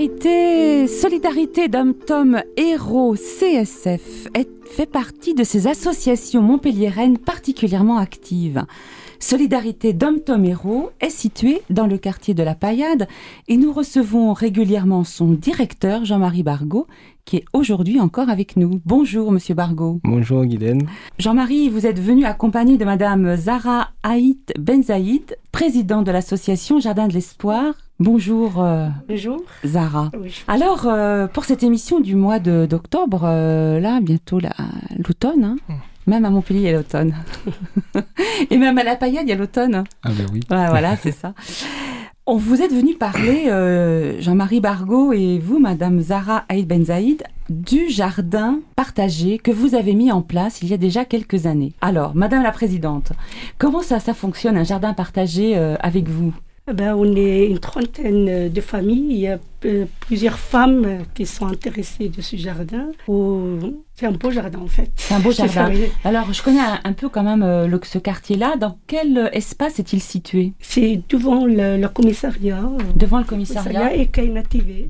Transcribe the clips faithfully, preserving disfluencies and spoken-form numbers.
Solidarité, Solidarité Dom-Tom Héros C S F est, fait partie de ces associations montpelliéraines particulièrement actives. Solidarité Dom-Tom Héros est située dans le quartier de la Paillade et nous recevons régulièrement son directeur Jean-Marie Bargaud qui est aujourd'hui encore avec nous. Bonjour Monsieur Bargaud. Bonjour Guylaine. Jean-Marie, vous êtes venu accompagné de Madame Zahra Aït Benzaïd, présidente de l'association Jardin de l'Espoir. Bonjour, euh, Bonjour. Zahra. Oui. Alors, euh, pour cette émission du mois de, d'octobre, euh, là, bientôt la, l'automne, hein. mmh. Même à Montpellier, il y a l'automne. Et même à la Paillade, il y a l'automne. Ah ben oui. Ouais, voilà, c'est ça. On vous êtes venu parler, euh, Jean-Marie Bargaud et vous, Madame Zahra Aït Benzaïd, du jardin partagé que vous avez mis en place il y a déjà quelques années. Alors, Madame la Présidente, comment ça, ça fonctionne, un jardin partagé euh, avec vous ? Ben, on est une trentaine de familles. Il y a euh, plusieurs femmes qui sont intéressées de ce jardin. Oh, c'est un beau jardin en fait. C'est un beau jardin. Alors, je connais un, un peu quand même euh, le, ce quartier-là. Dans quel espace est-il situé ? C'est devant le, le commissariat. Devant le commissariat. commissariat et Kaina T V.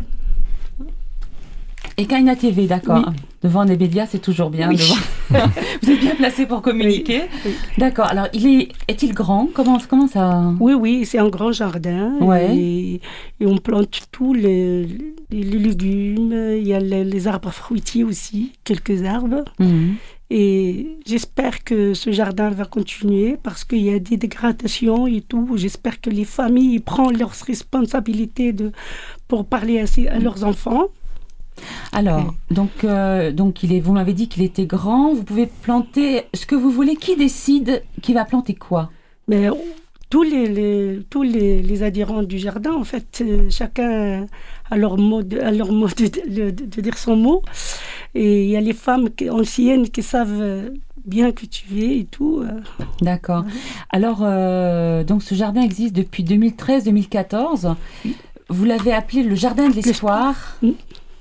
Et Kaina T V, d'accord. Oui. Devant des médias, c'est toujours bien. Oui. Devant... Vous êtes bien placé pour communiquer. Oui. Oui. D'accord. Alors, il est, est-il grand ? Comment, comment ça... Oui, oui, c'est un grand jardin. Ouais. Et, et on plante tous les, les, les légumes. Il y a les, les arbres fruitiers aussi, quelques arbres. Mmh. Et j'espère que ce jardin va continuer parce qu'il y a des dégradations et tout. J'espère que les familles prennent leurs responsabilités de, pour parler à, à leurs enfants. Alors, donc, euh, donc il est, vous m'avez dit qu'il était grand, vous pouvez planter ce que vous voulez. Qui décide qui va planter quoi ? Mais, tous les, les, tous les, les adhérents du jardin, en fait, euh, chacun a leur mot, de, a leur mot de, de, de, de dire son mot. Et il y a les femmes qui, anciennes qui savent bien cultiver et tout. Euh. D'accord. Ouais. Alors, euh, donc ce jardin existe depuis deux mille treize deux mille quatorze. Oui. Vous l'avez appelé le Jardin de l'Espoir. Oui.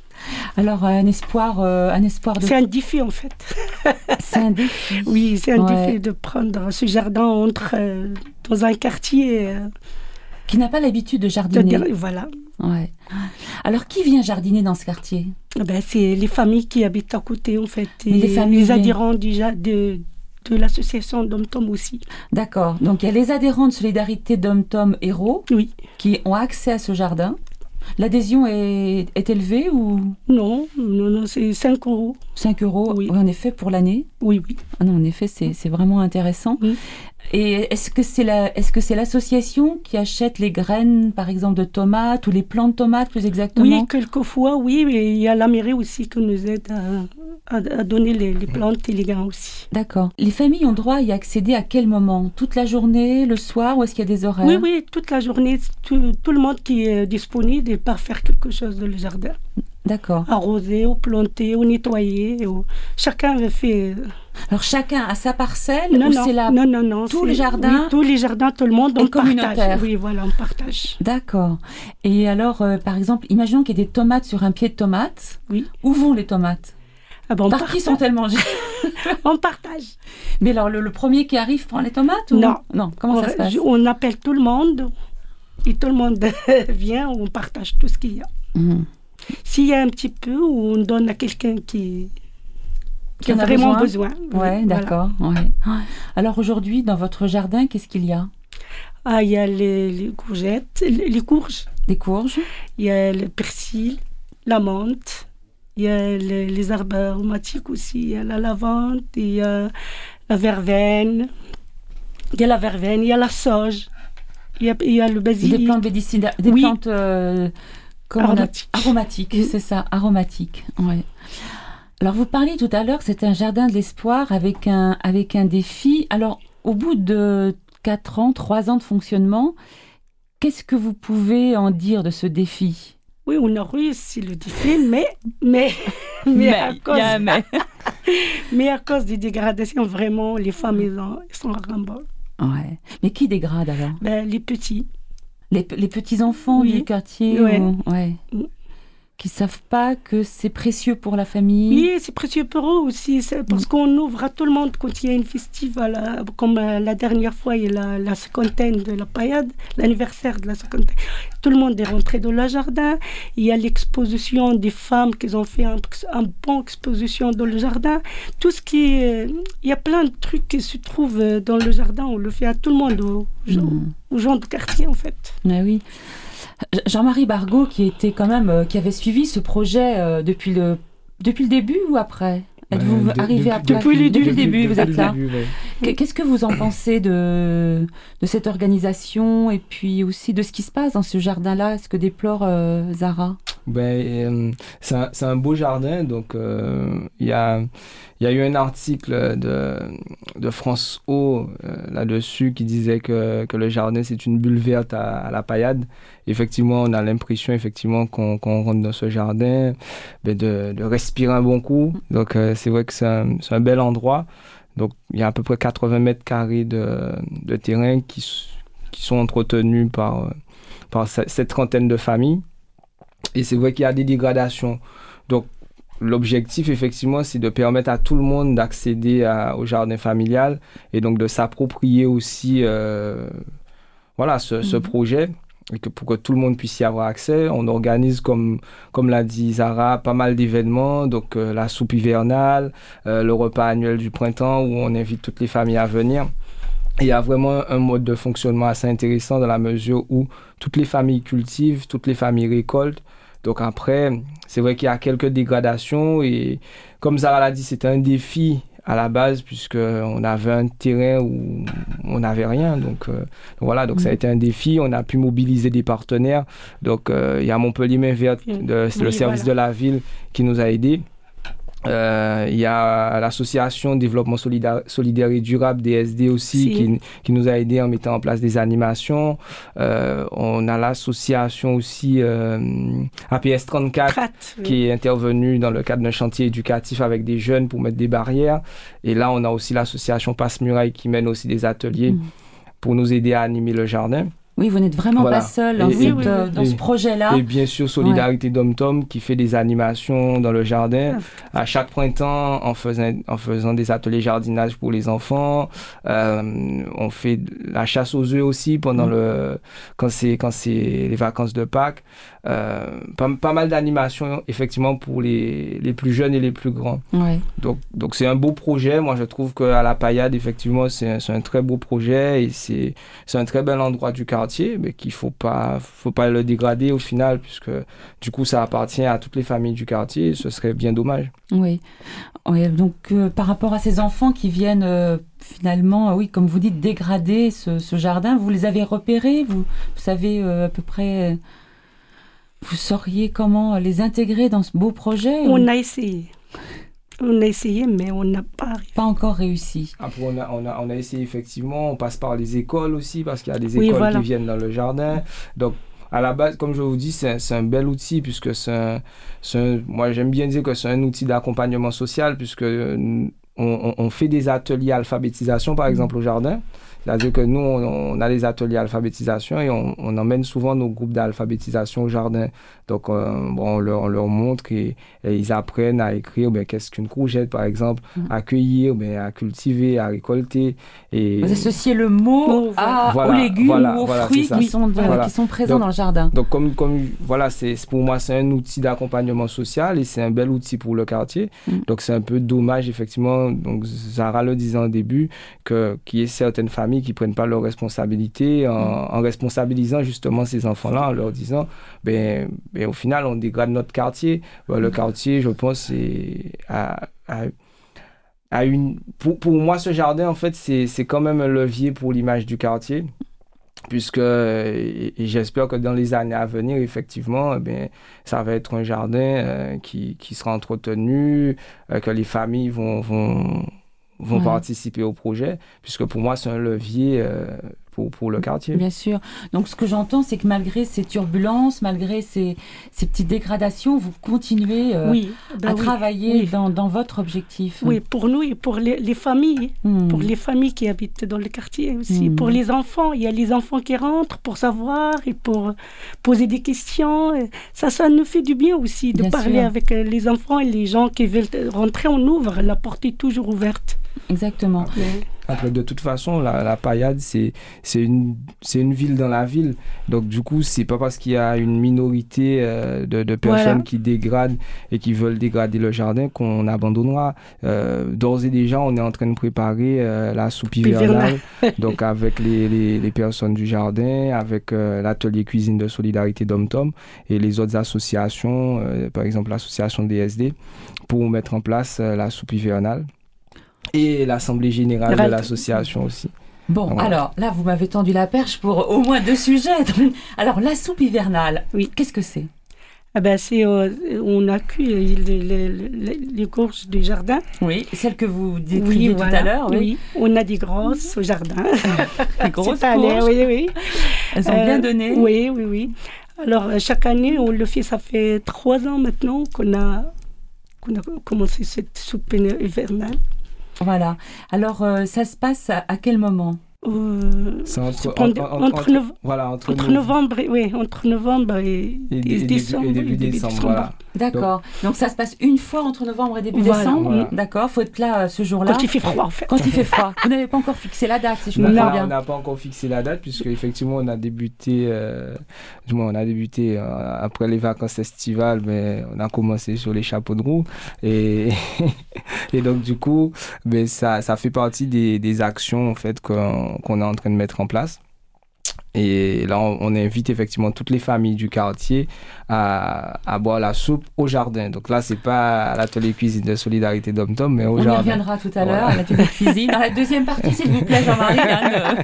Alors, un espoir, euh, un espoir de... C'est un défi, en fait. C'est un défi. Oui, c'est un ouais. défi de prendre ce jardin entre, euh, dans un quartier... Euh, qui n'a pas l'habitude de jardiner. De, voilà. Ouais. Alors, qui vient jardiner dans ce quartier ? Ben, c'est les familles qui habitent à côté, en fait. Et les familles... Les adhérents déjà de... de l'association Dom-Tom aussi. D'accord. Donc, il y a les adhérents de Solidarité Dom-Tom Héros oui. qui ont accès à ce jardin. L'adhésion est, est élevée ou... Non, non, non, c'est cinq euros. cinq euros, oui. Oui, en effet, pour l'année. Oui, oui. Ah non, en effet, c'est, c'est vraiment intéressant. Oui. Et est-ce que c'est la, est-ce que c'est l'association qui achète les graines, par exemple, de tomates ou les plants de tomates, plus exactement ? Oui, quelquefois, oui. Mais il y a la mairie aussi qui nous aide à, à, à donner les, les plantes et les grains aussi. D'accord. Les familles ont droit à y accéder à quel moment ? Toute la journée, le soir, ou est-ce qu'il y a des horaires ? Oui, oui, toute la journée. Tout, tout le monde qui est disponible et part faire quelque chose dans le jardin. D'accord. Arroser, ou planter, ou nettoyer. Ou... Chacun fait... Alors chacun a sa parcelle non, ou non, c'est la... non, non, non. Tous c'est... les jardins oui, tous les jardins, tout le monde, on communautaire. partage. Oui, voilà, on partage. D'accord. Et alors, euh, par exemple, imaginons qu'il y ait des tomates sur un pied de tomate. Oui. Où vont les tomates ? Ah ben, Par partage. qui sont-elles mangées ? On partage. Mais alors, le, le premier qui arrive prend les tomates ou... Non. Non, comment on, ça se passe ? On appelle tout le monde et tout le monde vient, on partage tout ce qu'il y a. Mmh. S'il y a un petit peu, on donne à quelqu'un qui, qui, qui a, a vraiment besoin. besoin. Oui, ouais, d'accord. Voilà. Ouais. Alors aujourd'hui, dans votre jardin, qu'est-ce qu'il y a ? Ah, il y a les, les courgettes, les, les courges. Des courges. Il y a le persil, la menthe. Il y a les, les arbres aromatiques aussi. Il y a la lavande, il y a la verveine. Il y a la verveine, il y a la sauge. Il y a, il y a le basilic. Des plantes médicinales, des oui. plantes euh, aromatiques. A... Aromatiques, oui. C'est ça, aromatiques. Ouais. Alors vous parliez tout à l'heure que c'était un jardin de l'espoir avec un, avec un défi. Alors au bout de quatre ans, trois ans de fonctionnement, qu'est-ce que vous pouvez en dire de ce défi ? Oui, on a réussi le défi, mais, mais, mais, mais à cause, mais. mais à cause des dégradations, vraiment, les femmes, ils, ont, ils sont à ras-le-bol. Ouais. Mais qui dégrade alors ? Ben, les petits. Les, les petits-enfants oui. du quartier ouais. ou... ouais. qui savent pas que c'est précieux pour la famille. Oui, c'est précieux pour eux aussi, c'est parce mmh. qu'on ouvre à tout le monde quand il y a un festival, euh, comme euh, la dernière fois, il y a la, la cinquantaine de la paillade, l'anniversaire de la cinquantaine. Tout le monde est rentré dans le jardin. Il y a l'exposition des femmes qui ont fait un, un bon exposition dans le jardin. Tout ce qui est, il y a plein de trucs qui se trouvent dans le jardin. On le fait à tout le monde, aux, mmh. aux gens du quartier en fait. Ah oui. Jean-Marie Bargaud, qui était quand même, euh, qui avait suivi ce projet euh, depuis le depuis le début ou après ? Êtes-vous de, arrivé de, après ? Depuis le depuis début, le début, vous êtes là. Début, ouais. Qu'est-ce que vous en pensez de de cette organisation et puis aussi de ce qui se passe dans ce jardin-là ? Est-ce que déplore euh, Zara ? Ben, euh, c'est, un, c'est un beau jardin, donc il euh, y a il y a eu un article de de France O euh, là-dessus qui disait que que le jardin c'est une bulle verte à, à la paillade. Effectivement, on a l'impression effectivement qu'on qu'on rentre dans ce jardin, ben de de respirer un bon coup. Donc euh, c'est vrai que c'est un c'est un bel endroit. Donc il y a à peu près quatre-vingts mètres carrés de de terrain qui qui sont entretenus par par cette trentaine de familles. Et c'est vrai qu'il y a des dégradations. Donc, l'objectif, effectivement, c'est de permettre à tout le monde d'accéder à, au jardin familial et donc de s'approprier aussi euh, voilà, ce, mmh. ce projet et que pour que tout le monde puisse y avoir accès. On organise, comme, comme l'a dit Zara, pas mal d'événements. Donc, euh, la soupe hivernale, euh, le repas annuel du printemps où on invite toutes les familles à venir. Il y a vraiment un mode de fonctionnement assez intéressant dans la mesure où toutes les familles cultivent, toutes les familles récoltent. Donc après, c'est vrai qu'il y a quelques dégradations et comme Zara l'a dit, c'était un défi à la base puisqu'on avait un terrain où on n'avait rien. Donc, euh, donc voilà, donc mmh. ça a été un défi. On a pu mobiliser des partenaires. Donc euh, il y a Montpellier Main Verte, de, c'est oui, le service voilà. de la ville qui nous a aidés. Euh, il y a l'association Développement solidaire, solidaire et durable D S D aussi si. qui, qui nous a aidés en mettant en place des animations. Euh, on a l'association aussi euh, A P S trente-quatre Trat, qui oui. est intervenue dans le cadre d'un chantier éducatif avec des jeunes pour mettre des barrières. Et là, on a aussi l'association Passe-Muraille qui mène aussi des ateliers mmh. pour nous aider à animer le jardin. Oui, vous n'êtes vraiment voilà. pas seul dans, et, cette, et, euh, dans et, ce projet-là. Et bien sûr, Solidarité ouais. Dom-Tom qui fait des animations dans le jardin ah. à chaque printemps en faisant, en faisant des ateliers jardinage pour les enfants. Euh, on fait la chasse aux œufs aussi pendant mmh. le, quand, c'est, quand c'est les vacances de Pâques. Euh, pas, pas mal d'animations effectivement pour les, les plus jeunes et les plus grands. Ouais. Donc, donc c'est un beau projet. Moi, je trouve qu'à la Paillade, effectivement, c'est un, c'est un très beau projet et c'est, c'est un très bel endroit du quartier, mais qu'il ne faut pas, faut pas le dégrader au final, puisque du coup, ça appartient à toutes les familles du quartier. Ce serait bien dommage. Oui. oui donc, euh, par rapport à ces enfants qui viennent euh, finalement, euh, oui, comme vous dites, dégrader ce, ce jardin, vous les avez repérés, vous, vous savez euh, à peu près... Euh, vous sauriez comment les intégrer dans ce beau projet ? On ou... a essayé. On a essayé, mais on n'a pas réussi. Pas encore réussi. Après, on a, on, a, on a essayé effectivement, on passe par les écoles aussi, parce qu'il y a des oui, écoles voilà. qui viennent dans le jardin. Donc, à la base, comme je vous dis, c'est un, c'est un bel outil, puisque c'est un, c'est un, moi j'aime bien dire que c'est un outil d'accompagnement social, puisque on, on, on fait des ateliers alphabétisation, par exemple, au jardin. C'est-à-dire que nous, on, on a les ateliers alphabétisation et on, on emmène souvent nos groupes d'alphabétisation au jardin. Donc, euh, bon, on, leur, on leur montre et, et ils apprennent à écrire ben, qu'est-ce qu'une courgette, par exemple, mmh. à cueillir, ben, à cultiver, à récolter. Et vous associez le mot à, voilà, aux légumes voilà, ou aux voilà, fruits qui sont, de, voilà. qui sont présents donc, dans le jardin. Donc, comme, comme voilà, c'est, pour moi, c'est un outil d'accompagnement social et c'est un bel outil pour le quartier. Mmh. Donc, c'est un peu dommage, effectivement, donc Zara le disait en début, que, qu'il y ait certaines familles qui ne prennent pas leurs responsabilités en, mmh. en responsabilisant justement ces enfants-là, en leur disant, ben, ben, au final, on dégrade notre quartier. Ben, le quartier, je pense, c'est à, à, à une... Pour, pour moi, ce jardin, en fait, c'est, c'est quand même un levier pour l'image du quartier. Puisque, et, et j'espère que dans les années à venir, effectivement, ben, ça va être un jardin euh, qui, qui sera entretenu, euh, que les familles vont... vont vont ouais. participer au projet, puisque pour moi, c'est un levier euh, pour, pour le quartier. Bien sûr. Donc ce que j'entends, c'est que malgré ces turbulences, malgré ces, ces petites dégradations, vous continuez euh, oui, ben à oui, travailler oui. Dans, dans votre objectif. Oui, pour nous et pour les, les familles, mmh. pour les familles qui habitent dans le quartier aussi. Mmh. Pour les enfants, il y a les enfants qui rentrent pour savoir et pour poser des questions. Et ça, ça nous fait du bien aussi de bien parler sûr. avec les enfants et les gens qui veulent rentrer. On ouvre, la porte est toujours ouverte. Exactement. Après, après, de toute façon, la, la Payade, c'est, c'est, une, c'est une ville dans la ville. Donc, du coup, c'est pas parce qu'il y a une minorité euh, de, de personnes voilà. qui dégradent et qui veulent dégrader le jardin qu'on abandonnera. Euh, d'ores et déjà, on est en train de préparer euh, la soupe hivernale. Donc, avec les, les, les personnes du jardin, avec euh, l'atelier cuisine de solidarité Dom-Tom et les autres associations, euh, par exemple l'association D S D, pour mettre en place euh, la soupe hivernale. Et l'Assemblée générale de l'association aussi. Bon, voilà. Alors là, vous m'avez tendu la perche pour au moins deux sujets. Alors, la soupe hivernale, oui. Qu'est-ce que c'est? Ah ben, c'est, euh, on a cuit les, les, les, les courges du jardin. Oui, celle que vous décriviez oui, tout voilà. à l'heure. Oui. oui, on a des grosses au jardin. Des grosses c'est courges. Oui, oui. Elles ont euh, bien donné. Oui, oui, oui. Alors, chaque année, on le fait, ça fait trois ans maintenant qu'on a, qu'on a commencé cette soupe hivernale. Voilà. Alors, euh, ça se passe à, à quel moment? Euh, c'est entre, entre, entre, entre, entre, entre, voilà, entre, entre novembre, et, oui, entre novembre et, et, et, et décembre. Et début, et début décembre, décembre. Voilà. D'accord. Donc, Donc, ça se passe une fois entre novembre et début voilà, décembre. voilà. D'accord. Faut être là euh, ce jour-là. Quand il fait froid, en fait. Quand il fait froid. Vous n'avez pas encore fixé la date, si je me comprends bien. On n'a pas encore fixé la date, puisque effectivement, on a débuté, euh, du moins, on a débuté euh, après les vacances estivales, mais on a commencé sur les chapeaux de roue. Et, et donc, du coup, ben, ça, ça fait partie des, des actions, en fait, qu'on, qu'on est en train de mettre en place. Et là, on, on invite effectivement toutes les familles du quartier à, à boire la soupe au jardin. Donc là, c'est pas à l'atelier cuisine de solidarité Dom-Tom, mais au on jardin. On y reviendra tout à l'heure, voilà. À l'atelier cuisine. Dans la deuxième partie, s'il vous plaît, Jean-Marie. Hein,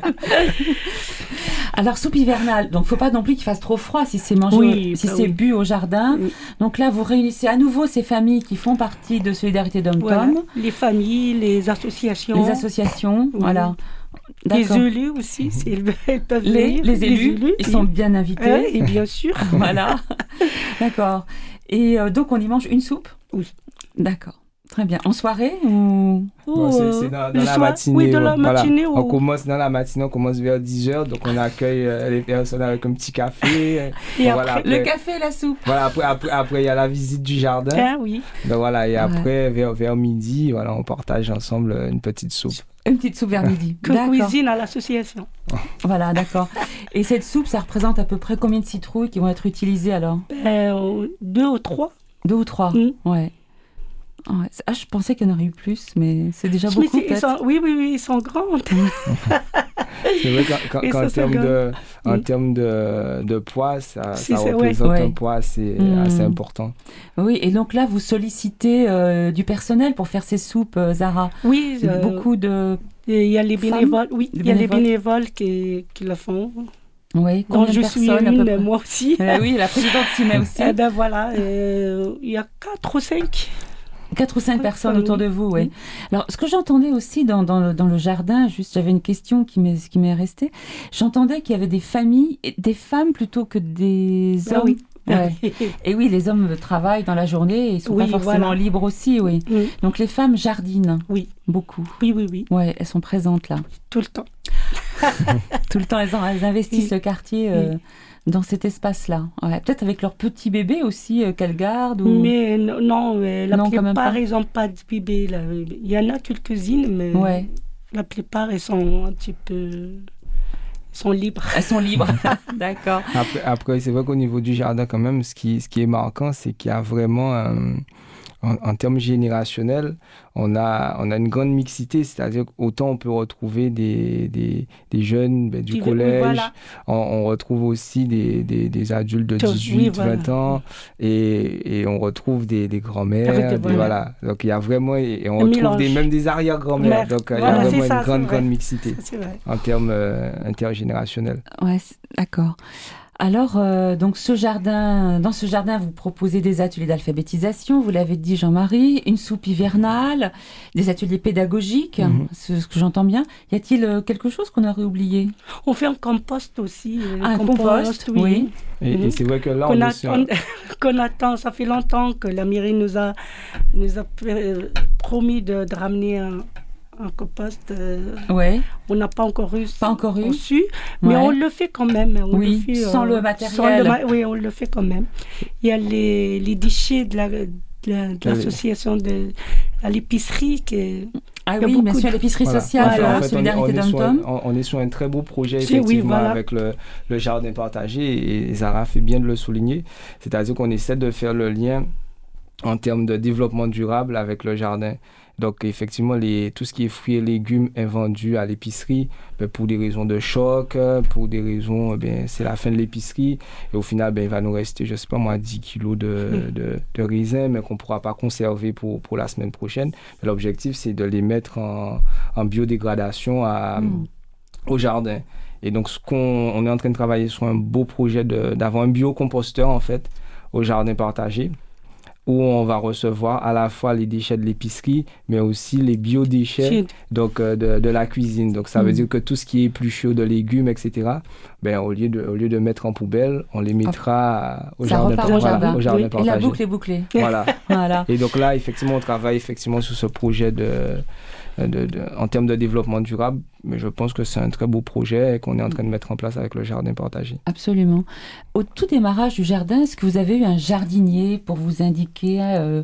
alors, soupe hivernale. Donc, faut pas non plus qu'il fasse trop froid si c'est mangé, oui, au, si bah c'est oui. bu au jardin. Oui. Donc là, vous réunissez à nouveau ces familles qui font partie de Solidarité Dom-Tom. Voilà. Les familles, les associations. Les associations, oui. Voilà. D'accord. Les élus aussi, elles peuvent les, venir. Les élus, les élus ils sont bien invités. Euh, et bien sûr. Voilà. D'accord. Et euh, donc, on y mange une soupe? Oui. D'accord. Très bien. En soirée ou... Bon, c'est, c'est dans, dans la soir, matinée. Oui, dans la voilà. matinée. On ou... commence dans la matinée, on commence vers dix heures, donc on accueille euh, les personnes avec un petit café. Et donc, après, voilà, après, le café et la soupe. Voilà, après, après, après, il y a la visite du jardin. Ah oui. Donc voilà, et ouais. après, vers, vers midi, voilà, on partage ensemble une petite soupe. Une petite soupe vers midi. Que cuisine à l'association. Voilà, d'accord. Et cette soupe, ça représente à peu près combien de citrouilles qui vont être utilisées alors? euh, Deux ou trois. Deux ou trois, mmh. ouais. Ouais. Ah, je pensais qu'il y en aurait eu plus, mais c'est déjà beaucoup, mais c'est, sont, oui, oui, oui, ils sont grandes. C'est vrai qu'en, qu'en, qu'en termes, de, en oui. termes de, de poids, ça, c'est, ça c'est, représente ouais. un poids assez, mmh. assez important. Oui, et donc là, vous sollicitez euh, du personnel pour faire ces soupes, euh, Zara. Oui. Euh, beaucoup de Il y a les bénévoles, femmes, oui, il y a les bénévoles qui, qui le font. Oui, dont je suis une, moi aussi. Euh, oui, la présidente s'y met aussi. Eh ben voilà, euh, il y a quatre ou cinq. Quatre ou cinq personnes autour de vous, oui. Alors, ce que j'entendais aussi dans, dans, le, dans le jardin, juste, j'avais une question qui m'est, qui m'est restée. J'entendais qu'il y avait des familles, des femmes plutôt que des hommes. Ah oui. Ouais. Et oui, les hommes travaillent dans la journée et ils ne sont oui, pas forcément voilà. libres aussi, oui. oui. Donc, les femmes jardinent. Oui. Beaucoup. Oui, oui, oui. Ouais, elles sont présentes là. Tout le temps. Tout le temps, elles, elles investissent oui. le quartier euh, oui. dans cet espace-là. Ouais, peut-être avec leur petit bébé aussi euh, qu'elles gardent. Ou... Mais non, non euh, la non, plupart, ils n'ont pas de bébé. Là. Il y en a quelques-unes, mais ouais. la plupart, elles sont un petit peu... Elles sont libres. Elles sont libres, d'accord. Après, après, c'est vrai qu'au niveau du jardin, quand même, ce qui, ce qui est marquant, c'est qu'il y a vraiment... Euh, En, en termes générationnels, on a, on a une grande mixité, c'est-à-dire qu'autant on peut retrouver des, des, des jeunes ben, du Qui collège, voilà. on, on retrouve aussi des, des, des adultes de dix-huit, oui, vingt voilà. ans, et, et on retrouve des, des grands-mères, des, voilà. voilà. Donc il y a vraiment, et on Un retrouve des, même des arrière-grands-mères, donc voilà, il y a vraiment ça, une grande, grande mixité ça, en termes euh, intergénérationnels. Ouais, d'accord. Alors, euh, donc ce jardin, dans ce jardin, vous proposez des ateliers d'alphabétisation, vous l'avez dit Jean-Marie, une soupe hivernale, des ateliers pédagogiques, mm-hmm. c'est ce que j'entends bien. Y a-t-il quelque chose qu'on aurait oublié? On fait un compost aussi. Un compost, compost oui. oui. Et, mmh. et c'est vrai que là, qu'on, on a, est sur... on, qu'on attend, ça fait longtemps que la mairie nous a, nous a promis de, de ramener un, un compost. Euh, ouais. On n'a pas encore eu, pas encore eu. reçu, mais ouais. on le fait quand même. On oui, le fait, sans euh, le matériel. Sans le ma- oui, on le fait quand même. Il y a les, les déchets de, la, de, la, de l'association de, à l'épicerie qui Ah oui, bien sûr, de... l'épicerie voilà. sociale, voilà. En fait, Solidarité Dom-Tom. On, on est sur un très beau projet, effectivement, oui, voilà. avec le, le jardin partagé, et Zara fait bien de le souligner. C'est-à-dire qu'on essaie de faire le lien en termes de développement durable avec le jardin. Donc, effectivement, les, tout ce qui est fruits et légumes est vendu à l'épicerie ben, pour des raisons de choc, pour des raisons, ben, c'est la fin de l'épicerie. Et au final, ben, il va nous rester, je ne sais pas moi, dix kilos de, mmh. de, de raisins, mais qu'on ne pourra pas conserver pour, pour la semaine prochaine. Mais l'objectif, c'est de les mettre en, en biodégradation à, mmh. au jardin. Et donc, ce qu'on, on est en train de travailler sur un beau projet de, d'avoir un biocomposteur, en fait, au jardin partagé, où on va recevoir à la fois les déchets de l'épicerie, mais aussi les biodéchets donc, euh, de, de la cuisine. Donc, ça mmh. veut dire que tout ce qui est épluché de légumes, et cetera, ben, au, lieu de, au lieu de mettre en poubelle, on les mettra au ça jardin, repart au voilà, jardin. Au jardin oui. partagé. Et la boucle est bouclée. Voilà. voilà. Et donc là, effectivement, on travaille effectivement sur ce projet de... De, de, en termes de développement durable, mais je pense que c'est un très beau projet qu'on est en train de mettre en place avec le jardin partagé. Absolument. Au tout démarrage du jardin, est-ce que vous avez eu un jardinier pour vous indiquer euh,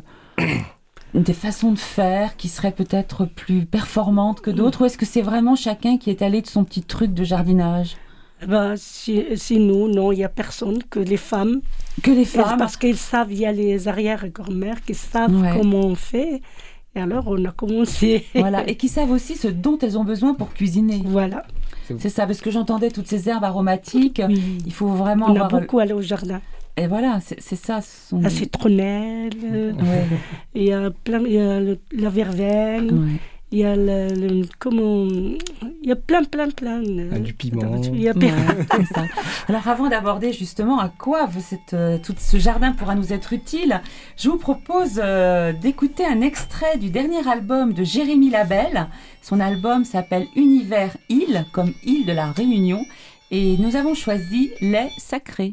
des façons de faire qui seraient peut-être plus performantes que d'autres, ou est-ce que c'est vraiment chacun qui est allé de son petit truc de jardinage? Ben, si, si nous, non, il n'y a personne, que les femmes. Que les femmes Parce qu'ils savent, il y a les arrière-grand-mères qui savent ouais. comment on fait. Et alors, on a commencé. Voilà, et qui savent aussi ce dont elles ont besoin pour cuisiner. Voilà. C'est ça, parce que j'entendais toutes ces herbes aromatiques. Oui. Il faut vraiment on avoir... a beaucoup allé au jardin. Et voilà, c'est, c'est ça. Ce sont... La citronnelle, ouais. il y a, plein, il y a le, la verveine, ouais. il y a le, le, comment, il y a plein, plein, plein. Ah, du piment. Il y a ouais, c'est ça. Alors, avant d'aborder justement à quoi cette, euh, tout ce jardin pourra nous être utile, je vous propose euh, d'écouter un extrait du dernier album de Jérémy Labelle. Son album s'appelle Univers Île, comme île de la Réunion. Et nous avons choisi Les Sacrés.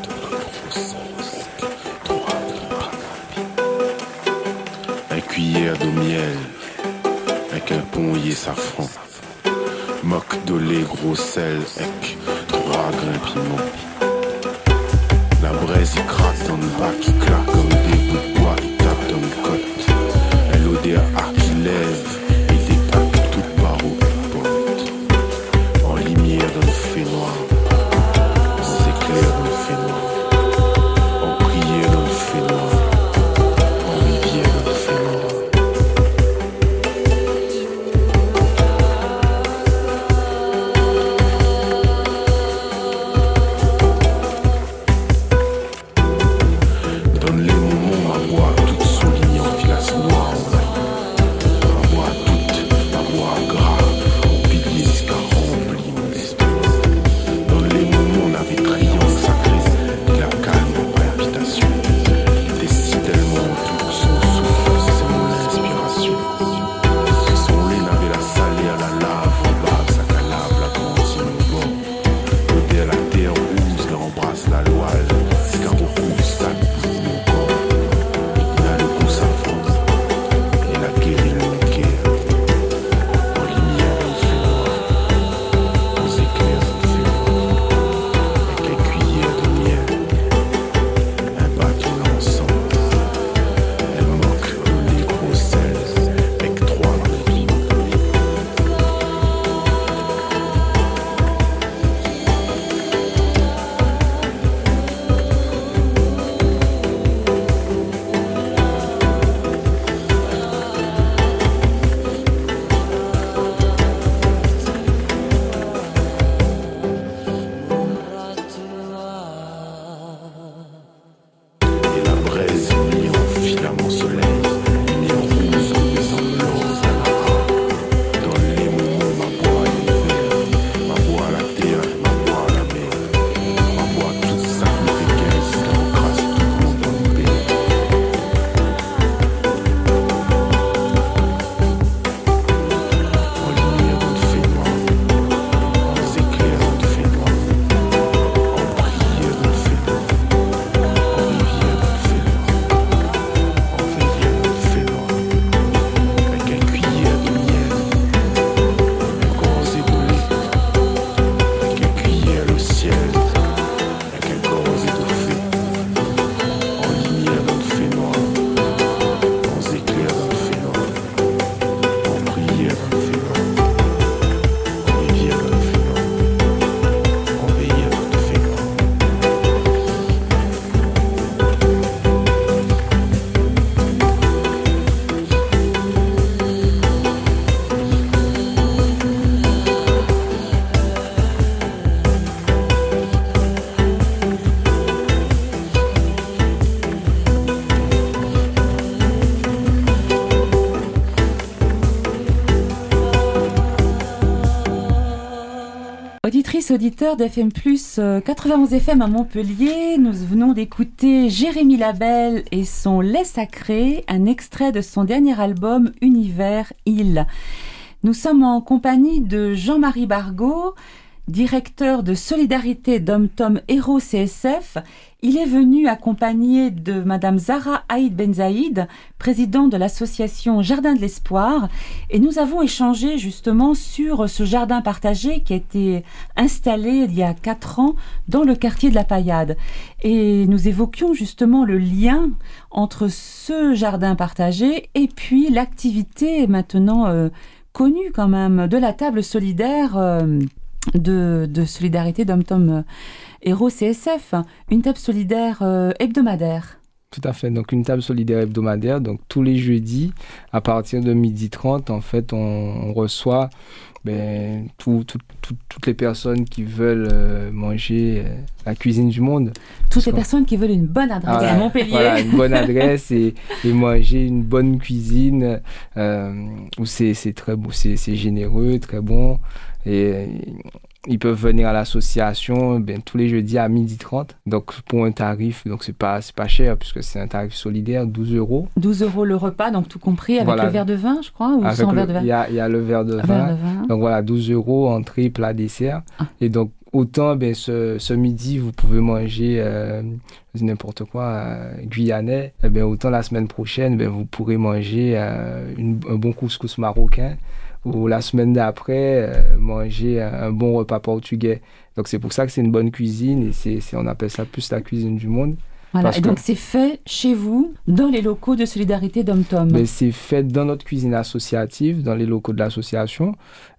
Un cuillère de miel, avec un ponnier safran. Moque de lait, gros sel, avec trois grains piment. La braise y craque dans le bas qui claque comme des bouts de bois qui tapent dans le côte. Elle l'odeur à qui lève et détape toute barreau et porte. En lumière dans le fait noir, en éclair dans le fait noir, en prière dans le fait noir, en rivière dans le fait noir. Auditrices, auditeurs d'F M plus euh, quatre-vingt-onze F M à Montpellier, nous venons d'écouter Jérémy Labelle et son Lait Sacré, un extrait de son dernier album Univers Île. Nous sommes en compagnie de Jean-Marie Bargaud, directeur de Solidarité Dom-Tom Héros C S F. Il est venu accompagné de Madame Zahra Aïd Benzaïd, présidente de l'association Jardin de l'Espoir, et nous avons échangé justement sur ce jardin partagé qui a été installé il y a quatre ans dans le quartier de la Paillade. Et nous évoquions justement le lien entre ce jardin partagé et puis l'activité maintenant euh, connue quand même de la table solidaire euh, de, de Solidarité Dom-Tom Héros C S F, une table solidaire euh, hebdomadaire. Tout à fait, donc une table solidaire hebdomadaire, donc tous les jeudis, à partir de midi trente, en fait, on, on reçoit ben, tout, tout, tout, toutes les personnes qui veulent euh, manger euh, la cuisine du monde. Toutes les personnes qui veulent une bonne adresse ah, à Montpellier. Voilà, une bonne adresse et, et manger une bonne cuisine euh, où c'est, c'est très beau, c'est, c'est généreux, très bon. Et ils peuvent venir à l'association ben, tous les jeudis à midi trente. Donc, pour un tarif, donc c'est pas, c'est pas cher puisque c'est un tarif solidaire, douze euros. douze euros le repas, donc tout compris, avec voilà. le verre de vin, je crois, ou avec sans le, verre de vin? Il y a, il y a le verre de, verre de vin. Donc voilà, douze euros, entrée, plat, dessert. Ah. Et donc, autant ben, ce, ce midi, vous pouvez manger euh, n'importe quoi, euh, guyanais. Et ben, autant la semaine prochaine, ben, vous pourrez manger euh, une, un bon couscous marocain. Ou la semaine d'après, euh, manger un, un bon repas portugais. Donc c'est pour ça que c'est une bonne cuisine et c'est, c'est, on appelle ça plus la cuisine du monde. Voilà, et donc que, c'est fait chez vous, dans les locaux de Solidarité Dom-Tom. Mais c'est fait dans notre cuisine associative, dans les locaux de l'association,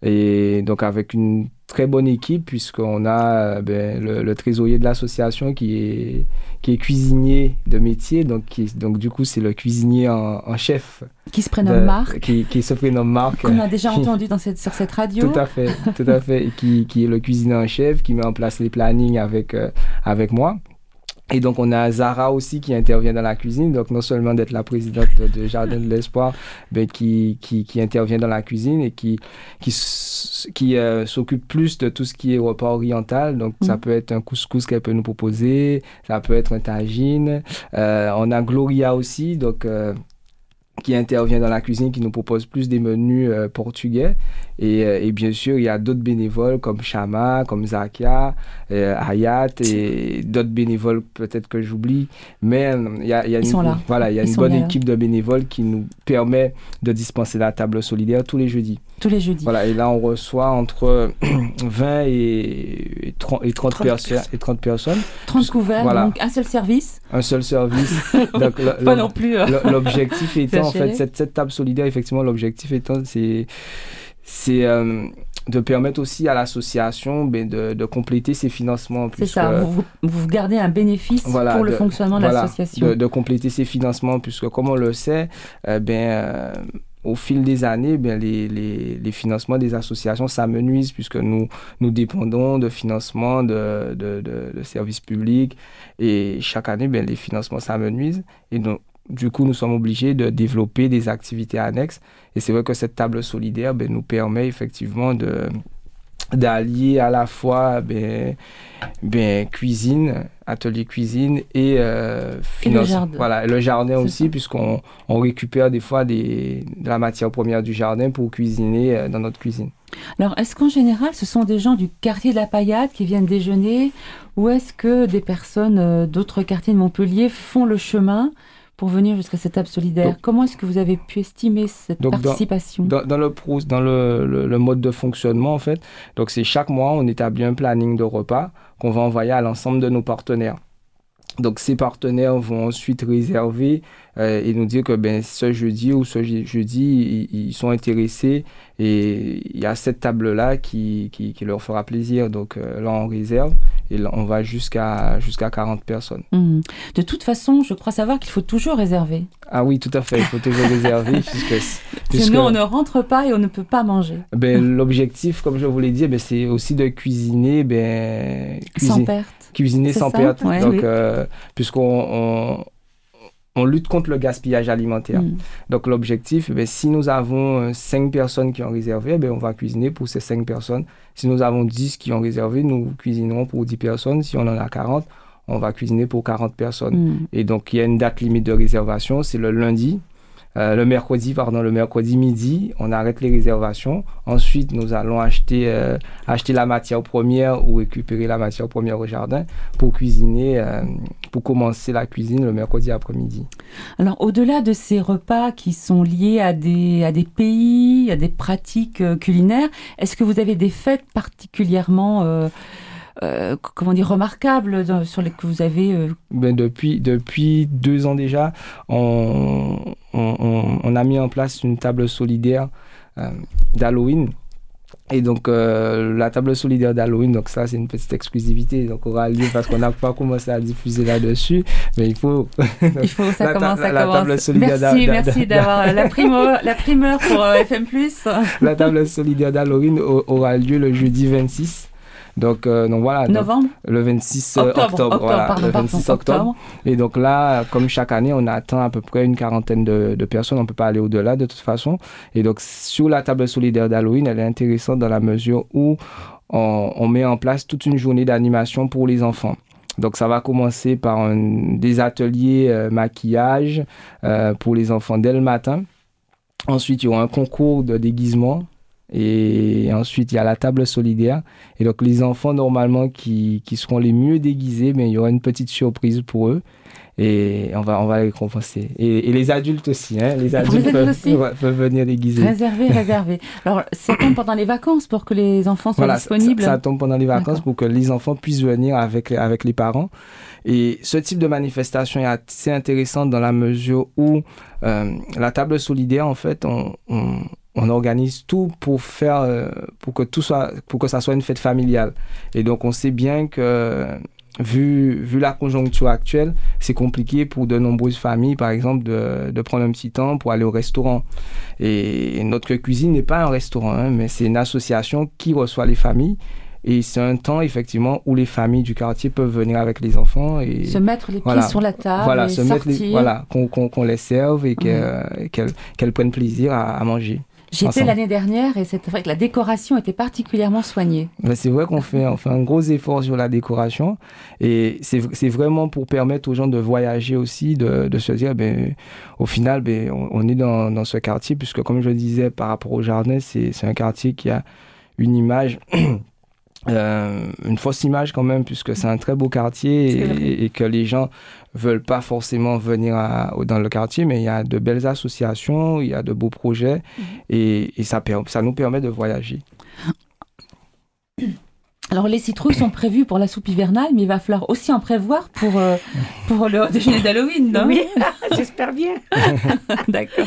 et donc avec une très bonne équipe, puisqu'on a ben, le, le trésorier de l'association qui est, qui est cuisinier de métier, donc, qui, donc du coup c'est le cuisinier en, en chef. Qui se prénomme Marc. Qui, qui se prénomme Marc. Qu'on a déjà entendu dans cette, sur cette radio. Tout à fait, tout à fait. qui, qui est le cuisinier en chef, qui met en place les plannings avec, euh, avec moi. Et donc, on a Zahra aussi qui intervient dans la cuisine. Donc, non seulement d'être la présidente de Jardin de l'Espoir, mais qui, qui, qui intervient dans la cuisine et qui, qui, qui euh, s'occupe plus de tout ce qui est repas oriental. Donc, mmh. ça peut être un couscous qu'elle peut nous proposer. Ça peut être un tagine. Euh, on a Gloria aussi, donc... Euh, qui intervient dans la cuisine, qui nous propose plus des menus euh, portugais. Et, euh, et bien sûr, il y a d'autres bénévoles comme Chama, comme Zakia, euh, Hayat et d'autres bénévoles peut-être que j'oublie. Mais euh, il y a, il y a Ils une, sont là. Voilà, il y a Ils une bonne là. équipe de bénévoles qui nous permet de dispenser la table solidaire tous les jeudis. Tous les jeudis. Voilà, et là, on reçoit entre vingt et trente, et trente, perso- et trente personnes. trente couverts, voilà. Donc un seul service. Un seul service. Donc, le, Pas le, non plus. Euh... L'objectif étant, en fait, cette, cette table solidaire, effectivement, l'objectif étant, c'est, c'est euh, de permettre aussi à l'association ben, de, de compléter ses financements. C'est ça, vous, vous gardez un bénéfice voilà, pour le de, fonctionnement voilà, de l'association. De, de compléter ses financements, puisque comme on le sait, euh, ben... Euh, au fil des années, ben, les, les, les financements des associations s'amenuisent puisque nous, nous dépendons de financements de, de, de, de services publics et chaque année, ben, les financements s'amenuisent et donc, du coup, nous sommes obligés de développer des activités annexes et c'est vrai que cette table solidaire ben, nous permet effectivement de, d'allier à la fois ben, ben, cuisine, atelier cuisine et, euh, finance, et le jardin. Voilà, le jardin c'est aussi, ça. Puisqu'on on récupère des fois des, de la matière première du jardin pour cuisiner euh, dans notre cuisine. Alors, est-ce qu'en général, ce sont des gens du quartier de la Paillade qui viennent déjeuner ou est-ce que des personnes euh, d'autres quartiers de Montpellier font le chemin pour venir jusqu'à cette table solidaire? Donc, comment est-ce que vous avez pu estimer cette donc participation? Dans, dans, dans, le, pro, dans le, le, le mode de fonctionnement, en fait, donc c'est chaque mois, on établit un planning de repas qu'on va envoyer à l'ensemble de nos partenaires. Donc, ces partenaires vont ensuite réserver euh, et nous dire que ben, ce jeudi ou ce jeudi, ils, ils sont intéressés et il y a cette table-là qui, qui, qui leur fera plaisir. Donc, euh, là, on réserve et là, on va jusqu'à, jusqu'à quarante personnes. Mmh. De toute façon, je crois savoir qu'il faut toujours réserver. Ah oui, tout à fait, il faut toujours réserver. puisque, puisque, Sinon, on ne rentre pas et on ne peut pas manger. Ben, l'objectif, comme je vous l'ai dit, ben, c'est aussi de cuisiner... Ben, cuisiner. Sans perte. Cuisiner c'est sans ça, perte, ouais, donc oui. euh, puisqu'on on, on lutte contre le gaspillage alimentaire. Mm. Donc l'objectif, ben, si nous avons cinq personnes qui ont réservé, ben, on va cuisiner pour ces cinq personnes. Si nous avons dix qui ont réservé, nous cuisinerons pour dix personnes. Si on en a quarante, on va cuisiner pour quarante personnes. Mm. Et donc il y a une date limite de réservation, c'est le lundi. Euh, le mercredi, pardon, le mercredi midi, on arrête les réservations. Ensuite, nous allons acheter, euh, acheter la matière première ou récupérer la matière première au jardin pour cuisiner, euh, pour commencer la cuisine le mercredi après-midi. Alors, au-delà de ces repas qui sont liés à des, à des pays, à des pratiques euh, culinaires, est-ce que vous avez des fêtes particulièrement... Euh, Euh, comment dire, remarquables dans, sur les que vous avez euh... ben depuis, depuis deux ans déjà, on, on, on a mis en place une table solidaire euh, d'Halloween. Et donc, euh, la table solidaire d'Halloween, donc ça, c'est une petite exclusivité. Donc, aura lieu parce qu'on n'a pas commencé à diffuser là-dessus. Mais il faut... il faut, ça la, commence, la, ça la commence. Table solidaire merci, d'a, merci d'a, d'avoir d'a, la, primeur, la primeur pour euh, F M plus. La table solidaire d'Halloween aura lieu le jeudi vingt-six. Donc, euh, donc voilà. Novembre donc, le vingt-six octobre. octobre. octobre voilà, pardon, le vingt-six pardon, octobre. octobre. Et donc là, comme chaque année, on attend à peu près une quarantaine de, de personnes. On ne peut pas aller au-delà de toute façon. Et donc, sur la table solidaire d'Halloween, elle est intéressante dans la mesure où on, on met en place toute une journée d'animation pour les enfants. Donc, ça va commencer par un, des ateliers euh, maquillage euh, pour les enfants dès le matin. Ensuite, il y aura un concours de déguisement. Et ensuite, il y a la table solidaire. Et donc, les enfants, normalement, qui, qui seront les mieux déguisés, mais il y aura une petite surprise pour eux. Et on va, on va les récompenser. Et, et les adultes aussi. Hein, les adultes, les peuvent, aussi. ouais, peuvent venir déguiser. Réservé, réservé. Alors, ça tombe pendant les vacances pour que les enfants soient voilà, disponibles. Ça, ça tombe pendant les vacances D'accord. pour que les enfants puissent venir avec, avec les parents. Et ce type de manifestation est assez intéressante dans la mesure où euh, la table solidaire, en fait, on... on on organise tout pour faire, euh, pour que tout soit, pour que ça soit une fête familiale. Et donc, on sait bien que, vu, vu la conjoncture actuelle, c'est compliqué pour de nombreuses familles, par exemple, de, de prendre un petit temps pour aller au restaurant. Et notre cuisine n'est pas un restaurant, hein, mais c'est une association qui reçoit les familles. Et c'est un temps, effectivement, où les familles du quartier peuvent venir avec les enfants et... Se mettre les pieds voilà, sur la table voilà, et se sortir. mettre les, voilà, qu'on, qu'on, qu'on les serve et qu'elles, Mmh. euh, qu'elles, qu'elles prennent plaisir à, à manger. J'y étais ensemble. l'année dernière et c'est vrai que la décoration était particulièrement soignée. Ben c'est vrai qu'on fait, on fait un gros effort sur la décoration et c'est, c'est vraiment pour permettre aux gens de voyager aussi, de, de se dire, ben, au final, ben, on, on est dans, dans ce quartier, puisque comme je le disais par rapport au jardin, c'est, c'est un quartier qui a une image... Euh, une fausse image quand même, puisque c'est un très beau quartier et, et que les gens veulent pas forcément venir à, dans le quartier, mais il y a de belles associations, il y a de beaux projets mmh. et, et ça, ça nous permet de voyager. Alors les citrouilles sont prévues pour la soupe hivernale, mais il va falloir aussi en prévoir pour, euh, pour le déjeuner d'Halloween, non ? Oui, j'espère bien. D'accord.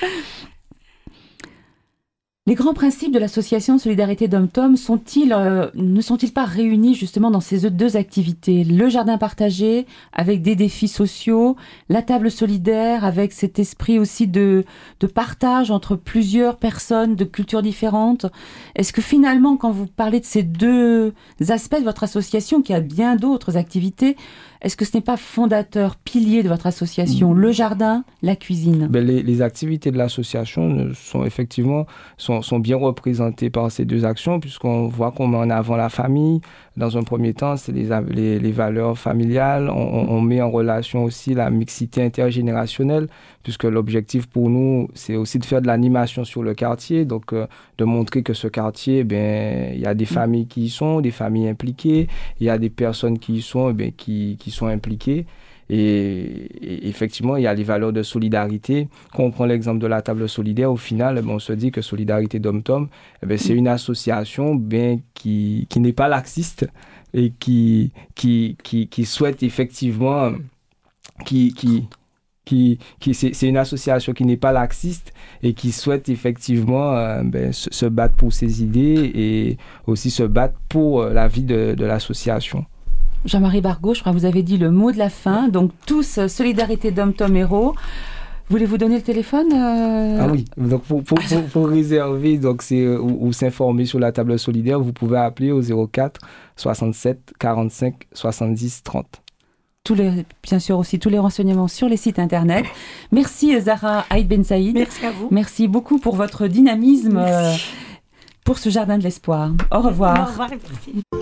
Les grands principes de l'association Solidarité Dom-Tom sont-ils, euh, ne sont-ils pas réunis justement dans ces deux activités ? Le jardin partagé avec des défis sociaux, la table solidaire avec cet esprit aussi de, de partage entre plusieurs personnes de cultures différentes. Est-ce que finalement, quand vous parlez de ces deux aspects de votre association, qui a bien d'autres activités, est-ce que ce n'est pas fondateur, pilier de votre association, mmh. le jardin, la cuisine ? Ben les, les activités de l'association sont effectivement sont, sont bien représentées par ces deux actions, puisqu'on voit qu'on met en avant la famille. Dans un premier temps, c'est les, les, les valeurs familiales. On, on met en relation aussi la mixité intergénérationnelle, puisque l'objectif pour nous, c'est aussi de faire de l'animation sur le quartier, donc euh, de montrer que ce quartier, ben, il y a des mmh. familles qui y sont, des familles impliquées, il y a des personnes qui y sont, ben, qui, qui sont impliquées. Et, et effectivement, il y a les valeurs de solidarité. Quand on prend l'exemple de la table solidaire, au final, ben, on se dit que Solidarité Dom-Tom, eh ben, c'est une association ben, qui, qui n'est pas laxiste et qui, qui, qui, qui souhaite effectivement... Qui, qui, qui, qui, c'est, c'est une association qui n'est pas laxiste et qui souhaite effectivement euh, ben, se, se battre pour ses idées et aussi se battre pour la vie de, de l'association. Jean-Marie Bargaud, je crois que vous avez dit le mot de la fin. Donc, tous, Solidarité Dom-Tom Héros. Voulez-vous donner le téléphone euh... Ah oui, donc pour, pour, pour, pour réserver donc c'est, ou, ou s'informer sur la table solidaire, vous pouvez appeler au zéro quatre soixante-sept quarante-cinq soixante-dix trente. tous les, bien sûr aussi tous les renseignements sur les sites internet. Merci Zahra Aïd Ben Saïd. Merci à vous. Merci beaucoup pour votre dynamisme euh, pour ce jardin de l'espoir. Au revoir. Au revoir et merci.